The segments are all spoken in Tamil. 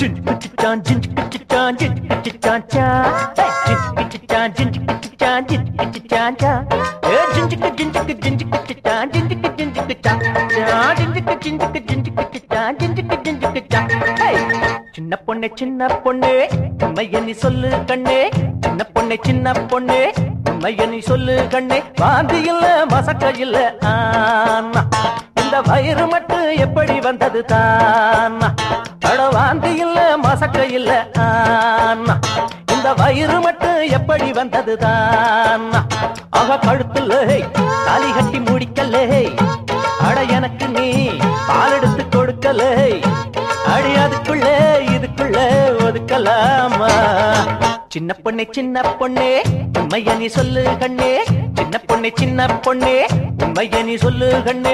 சின்ன பொண்ணே சின்ன பொண்ணே உண்மைய நீ சொல்லு கண்ணே, சின்ன பொண்ணே சின்ன பொண்ணே உண்மைய நீ சொல்லு கண்ணே. வாந்தி இல்ல மசக்க இல்ல ஆனா, இந்த வயிறு மட்டும் எப்படி வந்தது தானா? அட வாந்தி இல்ல மசக்க இல்ல ஆனா, இந்த வயிறு மட்டும் எப்படி வந்தது தானா? ஆக கழுத்துல தாலி கட்டி முடிக்கல, அட எனக்கு நீ பால் எடுத்து கொடுக்கல, அடி அதுக்குள்ள இதுக்குள்ள ஒதுக்கலாமா? சின்ன பொண்ணே சின்ன பொண்ணே உண்மைய நீ சொல்லு கண்ணே, சின்ன பொண்ணே சின்ன பொண்ணே உண்மைய நீ சொல்லு கண்ணே.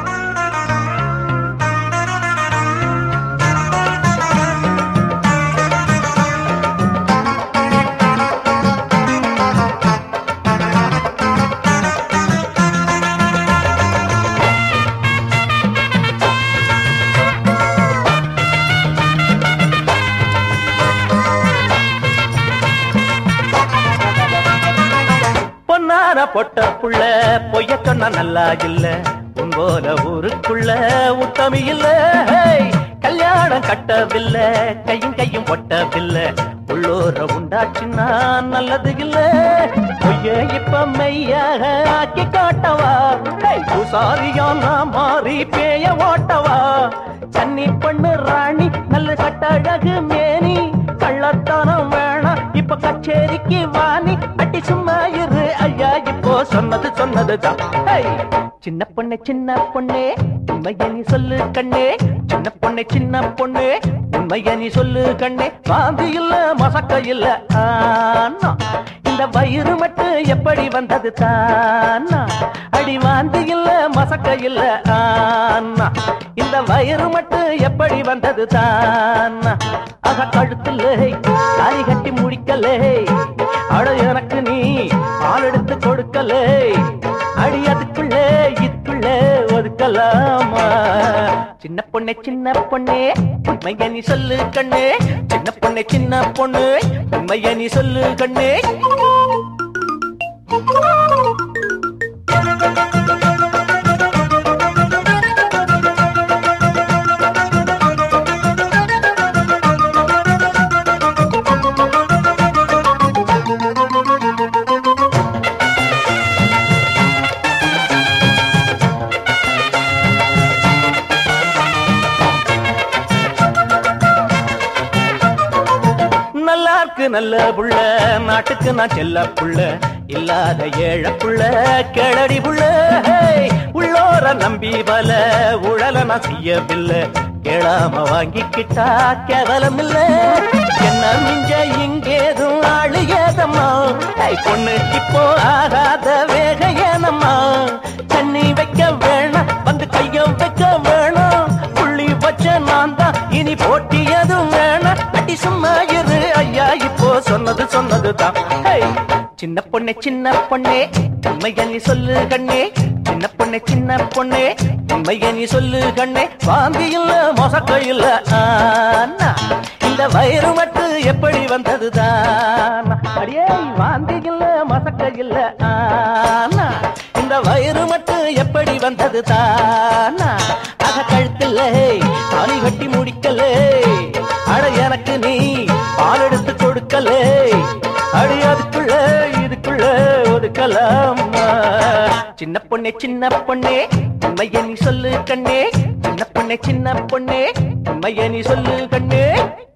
பொட்ட புள்ள பொய்ய சொன்ன நல்லா இல்ல, உன் போல ஊருக்குள்ள உத்தமி இல்ல. கல்யாணம் கட்டவில்லை கையும் கையும் ஒட்டவில்லை, உள்ளூர உண்டாச்சுன்னா நல்லது இல்ல. பொய்ய இப்ப மெய்யாக ஆக்கி காட்டவா, பூசாரியா நான் மாறி பேய ஓட்டவா? சன்னி பண்ணு ராணி நல்ல கட்டழகு மேனி, கள்ளத்தனம் வேணாம் இப்ப கச்சேரிக்கு வாணி. அட்டி சும்மா இரு ஐயா இப்போ சொன்னது சொன்னதுதான். சின்ன பொண்ணே சின்ன பொண்ணே உண்மைய நீ சொல்லு கண்ணே, சின்ன பொண்ணே சின்ன பொண்ணே உண்மைய நீ சொல்லு கண்ணே. வாந்தி இல்ல மசக்க இல்ல ஆனா, இந்த வயிறு மட்டும் எப்படி வந்தது தானா? அடி வாந்தி இல்ல மசக்க இல்ல ஆனா, இந்த வயிறு மட்டும் எப்படி வந்தது தானா? அக கழுத்துல தாலி கட்டி முடிக்கல, அட எனக்கு நீ பால் எடுத்து கொடுக்கல, அடி அதுக்குள்ள இதுக்குள்ள ஒதுக்கலாமா? சின்ன பொண்ணே சின்ன பொண்ணே உண்மைய நீ சொல்லு கண்ணே, சின்ன பொண்ணே சின்ன பொண்ணு உண்மைய நீ சொல்லு கண்ணே. நல்ல புள்ள நாட்டுக்கு நான் செல்ல புள்ள, இல்லாத ஏழ புள்ள கிளடி புள்ள. உள்ளோர நம்பி பல உழல நான் செய்யவில்லை, கேளாம வாங்கிக்கிட்டா கேவலம் இல்ல. என்ன மிஞ்ச இங்கேதும் ஆளு ஏதம்மா, பொண்ணு இப்போ ஆகாத வேக ஏனம்மா? தண்ணி வைக்க வேணாம் வந்து கையம் வைக்க வேணாம், புள்ளி வச்ச நான் தான் இனி போட்டி எதுவும் வேணாம். அடி சும்மா இரு ஐயா இப்போ சொன்னது சொன்னதுதான். சின்ன பொண்ணே சின்ன பொண்ணே உண்மைய நீ சொல்லு கண்ணே, சின்ன பொண்ணே சின்ன பொண்ணே உண்மைய நீ சொல்லு கண்ணே. வாந்தி இல்ல மொசக்க இல்ல ஆனா, இந்த வயிறு மட்டும் எப்படி வந்ததுதான்? அடியே வாந்தி இல்ல மொசக்க இல்ல ஆனா, இந்த வயிறு மட்டும் எப்படி வந்ததுதான்? அக கழுத்துல தாலி கட்டி முடிக்கல, அட எனக்கு நீ பால் எடுத்து கொடுக்கல, அடி அதுக்குள்ள இதுக்குள்ள ஒதுக்கலாமா? சின்ன பொண்ணே சின்ன பொண்ணே உண்மைய நீ சொல்லு கண்ணே, சின்ன பொண்ணே சின்ன பொண்ணே உண்மைய நீ சொல்லு கண்ணே.